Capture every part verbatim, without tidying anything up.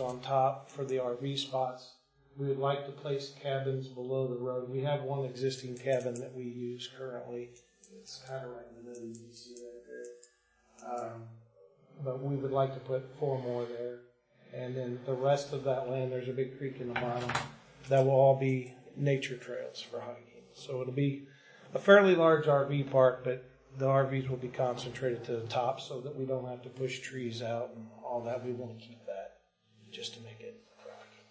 on top for the R V spots. We would like to place cabins below the road. We have one existing cabin that we use currently. It's kind of right in the middle. You can see right there. Um, but we would like to put four more there. And then the rest of that land, there's a big creek in the bottom. That will all be nature trails for hiking. So it'll be a fairly large R V park, but the R Vs will be concentrated to the top so that we don't have to push trees out and all that. We want to keep that just to make it rocky.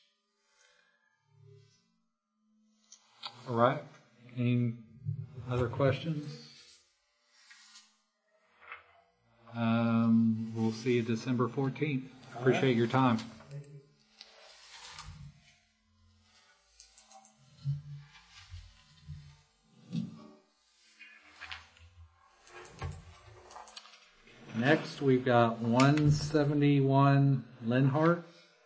All right. Any other questions? Um, we'll see you December fourteenth. Appreciate right. your time. Thank you. Next, we've got one seventy-one Linhart.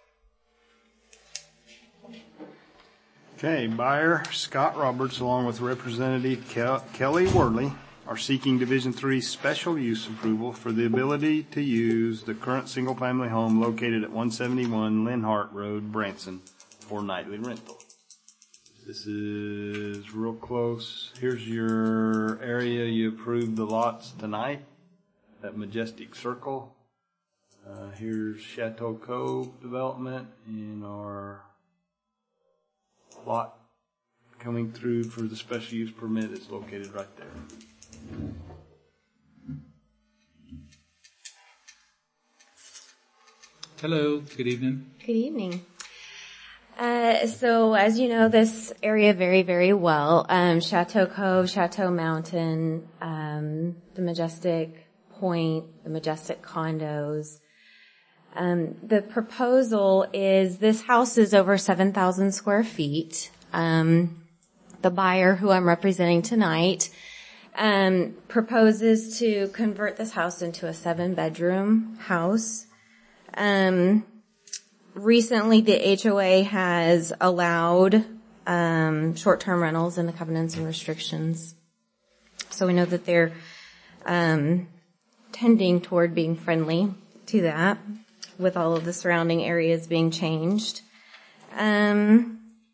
Okay, buyer Scott Roberts, along with Representative Kel- Kelly Worley, are seeking Division three special use approval for the ability to use the current single-family home located at one seventy-one Linhart Road, Branson, for nightly rental. This is real close. Here's your area. You approved the lots tonight at Majestic Circle. Uh, here's Chateau Cove development, and our lot coming through for the special use permit is located right there. Hello, good evening. Good evening. Uh, so as you know this area very, very well, um, Chateau Cove, Chateau Mountain, um, the Majestic Point, the Majestic condos. Um, the proposal is this house is over seven thousand square feet. Um, the buyer who I'm representing tonight um, proposes to convert this house into a seven-bedroom house. Um, recently, the H O A has allowed um, short-term rentals in the covenants and restrictions. So we know that they're um, tending toward being friendly to that, with all of the surrounding areas being changed. Um,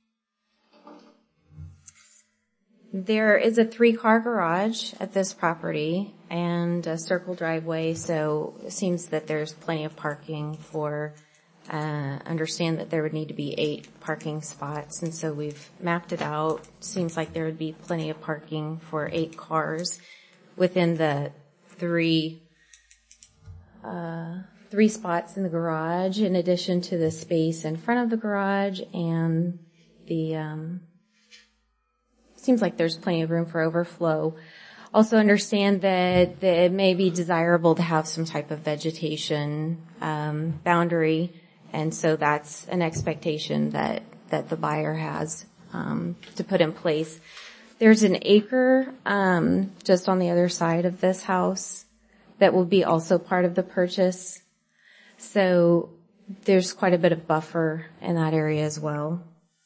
there is a three-car garage at this property and a circle driveway, so it seems that there's plenty of parking for, uh, understand that there would need to be eight parking spots, and so we've mapped it out. Seems like there would be plenty of parking for eight cars within the three, uh, three spots in the garage, in addition to the space in front of the garage and the, um, seems like there's plenty of room for overflow. Also understand that, that it may be desirable to have some type of vegetation, um, boundary, and so that's an expectation that, that the buyer has, um, to put in place. There's an acre, um, just on the other side of this house that will be also part of the purchase. So there's quite a bit of buffer in that area as well.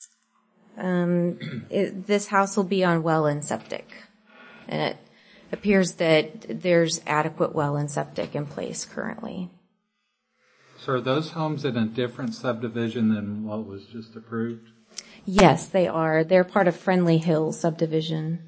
Um, it, this house will be on well and septic, and it appears that there's adequate well and septic in place currently. So are those homes in a different subdivision than what was just approved? Yes, they are. They're part of Friendly Hills subdivision.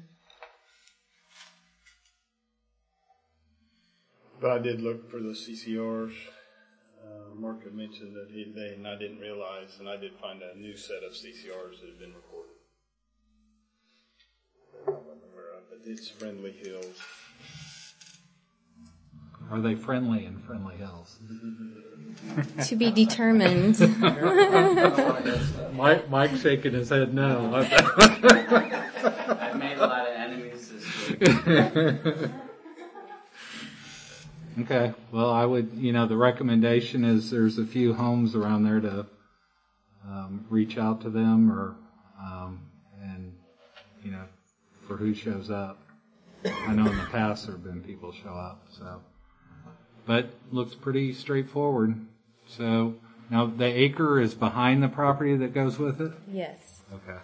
But I did look for the C C Rs. Uh, Mark had mentioned that he, they, and I didn't realize, and I did find a new set of C C Rs that had been recorded. I wasn't aware of, but it's Friendly Hills. Are they friendly in Friendly Hills? To be determined. Mike, Mike's shaking his head no. I've made a lot of enemies this week. Okay, well, I would, you know, the recommendation is there's a few homes around there to um, reach out to them, or um, and you know, for who shows up. I know in the past there have been people show up, so, but looks pretty straightforward. So now the acre is behind the property that goes with it? Yes. Okay.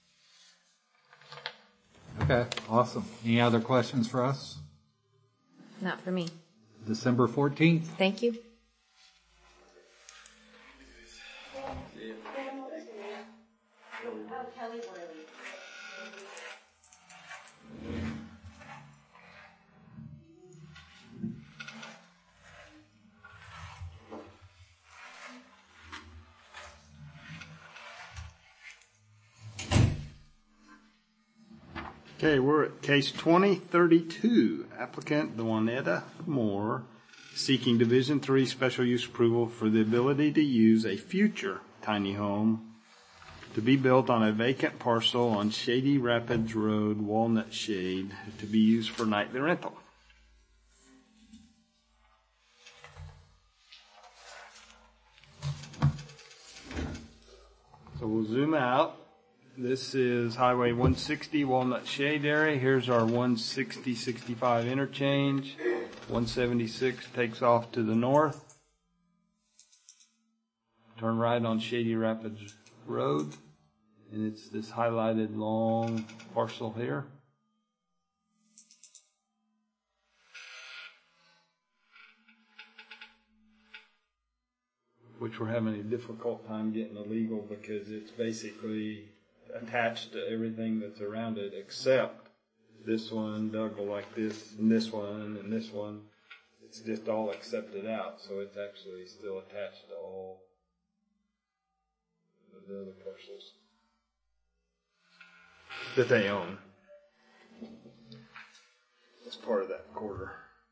Okay, awesome. Any other questions for us? Not for me. December fourteenth. Thank you. see it. Oh, Kelly Worley. Okay, we're at case twenty thirty-two. Applicant, the Juanetta Moore, seeking Division Three special use approval for the ability to use a future tiny home to be built on a vacant parcel on Shady Rapids Road, Walnut Shade, to be used for nightly rental. So we'll zoom out. This is Highway one sixty, Walnut Shade area. Here's our one sixty sixty-five interchange. one seventy-six takes off to the north. Turn right on Shady Rapids Road. And it's this highlighted long parcel here. Which we're having a difficult time getting illegal because it's basically attached to everything that's around it except this one, Douglas like this, and this one, and this one. It's just all accepted out, so it's actually still attached to all of the other parcels that they own. It's part of that quarter.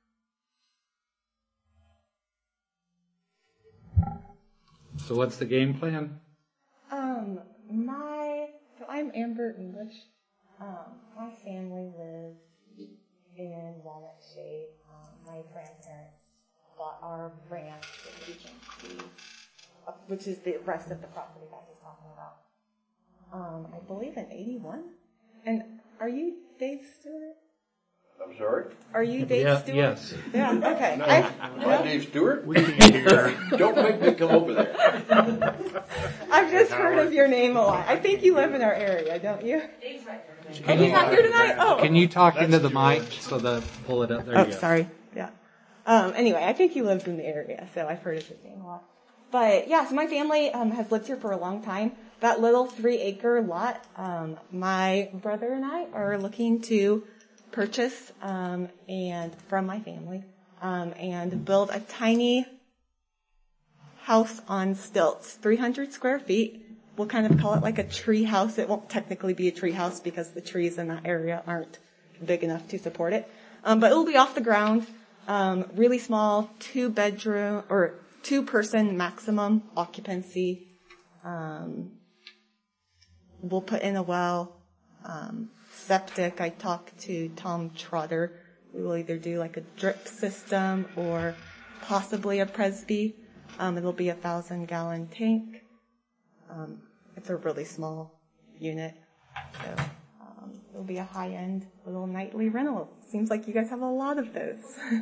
So what's the game plan? Um, my, so I'm Amber English. Um, my family lives in Walnut Shade. Um, my grandparents bought our ranch, which you can see, uh, which is the rest of the property that he's talking about. Um, I believe in eighty-one. And are you Dave Stewart? I'm sorry? Are you Dave Yeah, Stewart? yes. Yeah, okay. No, I, am I Dave Stewart? We can't hear. Don't make me come over there. I've just heard of your name a lot. I think you live in our area, don't you? Dave's right here tonight. Oh, he's not here tonight? Oh. Can you talk into the mic so that pull it up? There Oh, you go. sorry. Yeah. Um, anyway, I think he lives in the area, so I've heard of his name a lot. But yeah, so my family um, has lived here for a long time. That little three-acre lot, um, my brother and I are looking to purchase um, and from my family um, and build a tiny house on stilts, three hundred square feet. We'll kind of call it like a tree house. It won't technically be a tree house because the trees in that area aren't big enough to support it. Um, but it will be off the ground, um, really small, two bedroom or two person maximum occupancy. Um, we'll put in a well, um, septic. I talked to Tom Trotter. We will either do like a drip system or possibly a Presby. Um, it'll be a thousand gallon tank. Um, it's a really small unit, so um, it'll be a high-end little nightly rental. Seems like you guys have a lot of those.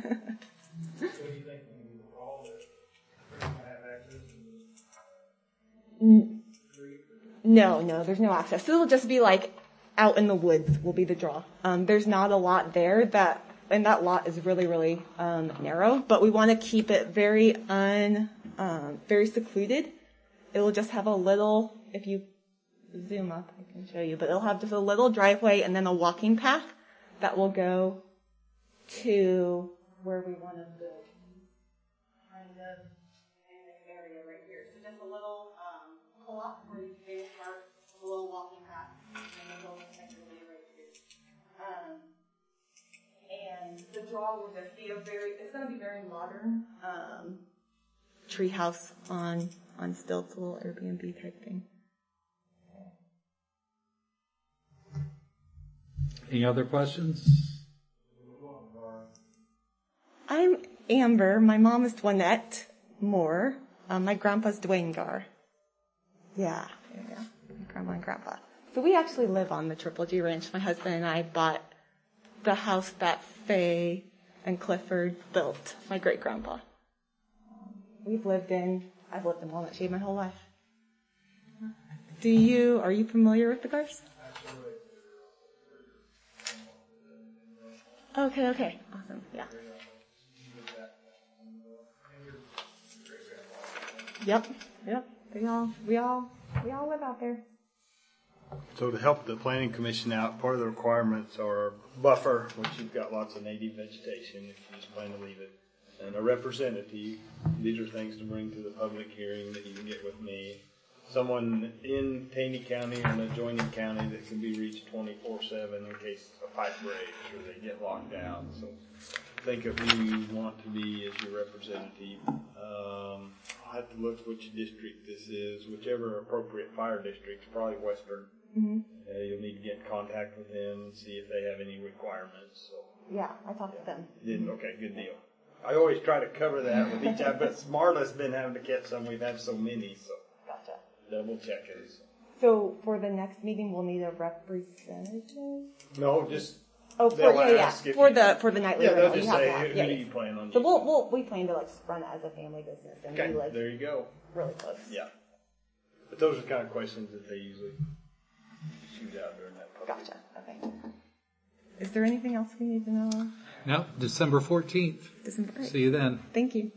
No, no, there's no access. So it'll just be like out in the woods will be the draw. Um, there's not a lot there that, and that lot is really, really um, narrow, but we want to keep it very un, um, very secluded. It will just have a little, if you zoom up, I can show you, but it'll have just a little driveway and then a walking path that will go to where we want to build. Kind of in this area right here. So just a little um, pull-up where you can park, a little walking path, and a little secondary right here. Um, and the draw will just be a very, it's going to be very modern um, tree house on on stilts, a little Airbnb type thing. Any other questions? I'm Amber. My mom is Dwanette Moore. Um, my grandpa's Dwayne Gar. Yeah, yeah, yeah. My grandma and grandpa. So we actually live on the Triple G Ranch. My husband and I bought the house that Faye and Clifford built, my great-grandpa. Um, we've lived in, I've lived in Walnut Shade my whole life. Do you, are you familiar with the Gars? Okay, okay. Awesome, yeah. Yep, yep. We all, we all, we all live out there. So to help the planning commission out, part of the requirements are buffer, which you've got lots of native vegetation if you just plan to leave it, and a representative. These are things to bring to the public hearing that you can get with me. Someone in Taney County or an adjoining county that can be reached twenty-four seven in case a pipe breaks or they get locked out. So think of who you want to be as your representative. Um, I'll have to look which district this is, whichever appropriate fire district, probably Western. Mm-hmm. Uh, you'll need to get in contact with them and see if they have any requirements. So, Yeah, I talked to them. didn't, okay, good deal. I always try to cover that with each, but Marla's been having to catch some. We've had so many, so Gotcha. double check it. So for the next meeting, we'll need a representative? No, just, Oh, for, They'll yeah, yeah, ask if for you- the, for the nightly yeah, they'll rental, you just have say, that. who Yeah, do yeah. you plan on So using? we'll, we'll, we plan to like run it as a family business and Okay, be like there you go. really close. Yeah. But those are the kind of questions that they usually shoot out during that public. Gotcha, okay. Is there anything else we need to know? Nope, December fourteenth. December eighth. See you then. Thank you.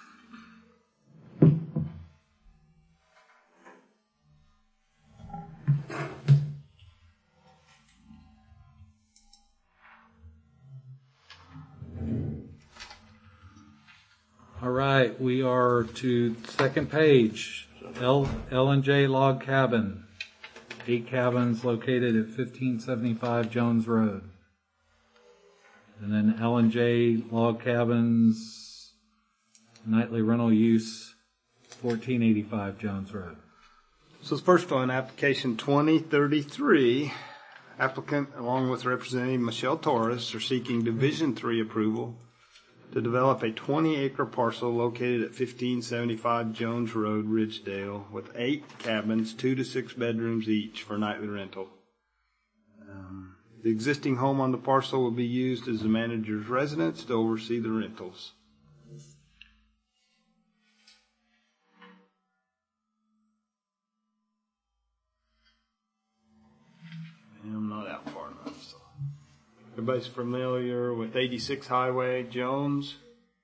All right, we are to second page. L L and J Log Cabin. Eight cabins located at fifteen seventy-five Jones Road. And then L and J Log Cabins nightly rental use fourteen eighty-five Jones Road. So the first one, application twenty thirty-three, applicant along with Representative Michelle Torres are seeking Division Three approval to develop a twenty acre parcel located at fifteen seventy-five Jones Road, Ridgedale, with eight cabins, two to six bedrooms each for nightly rental. Um, the existing home on the parcel will be used as the manager's residence to oversee the rentals. I'm not out far enough, so. Everybody's familiar with eighty-six Highway, Jones.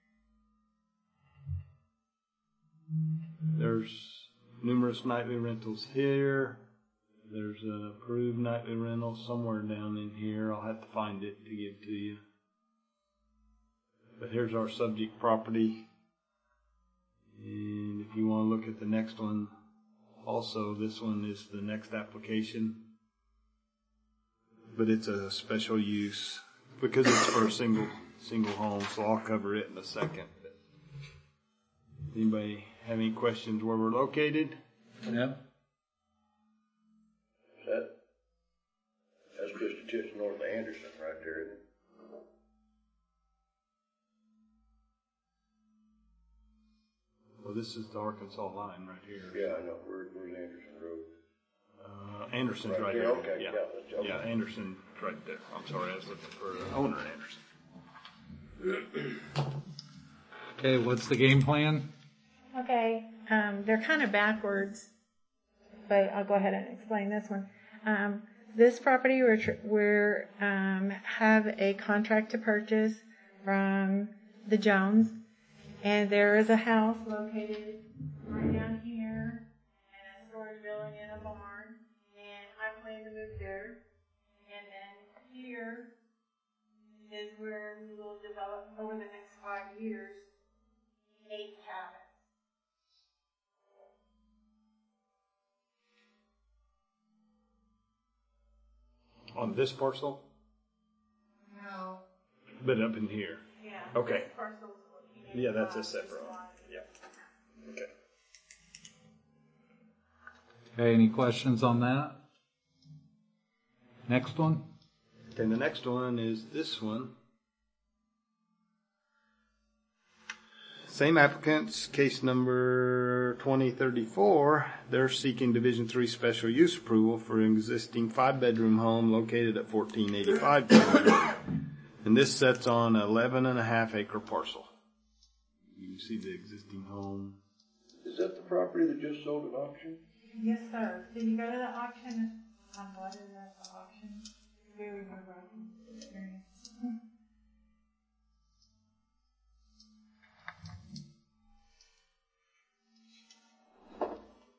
There's numerous nightly rentals here. There's an approved nightly rental somewhere down in here. I'll have to find it to give to you. But here's our subject property. And if you want to look at the next one, also this one is the next application. But it's a special use because it's for a single single home, so I'll cover it in a second. But anybody have any questions where we're located? Yeah. That, that's just a titch north of Anderson right there, isn't it? Well, this is the Arkansas line right here. Yeah, I know. Where, where's Anderson Road? Uh, Anderson's Right right, there, here. okay, Yeah. yeah, that's- okay. Yeah, Anderson's right there. I'm sorry, I was looking for the owner Anderson. Okay, what's the game plan? Okay, um, they're kind of backwards, but I'll go ahead and explain this one. Um, this property we're, tr- we're um, have a contract to purchase from the Jones, and there is a house located right down here, and a storage building and a barn, and I plan to move there. And then here is where we will develop over the next five years eight cabins. On this parcel, No. but up in here. Yeah. Okay. This parcel's located Yeah, that's a on separate this one. lot. Yeah. Okay. Okay, any questions on that? Next one? Okay, the next one is this one. Same applicants, case number twenty thirty-four. They're seeking Division Three special use approval for an existing five-bedroom home located at fourteen eighty-five Jones Road. And this sets on an eleven and a half acre parcel. You can see the existing home. Is that the property that just sold at auction? Yes, sir. Did you go to the auction? I'm glad it was at the auction. Very nerve-wracking experience.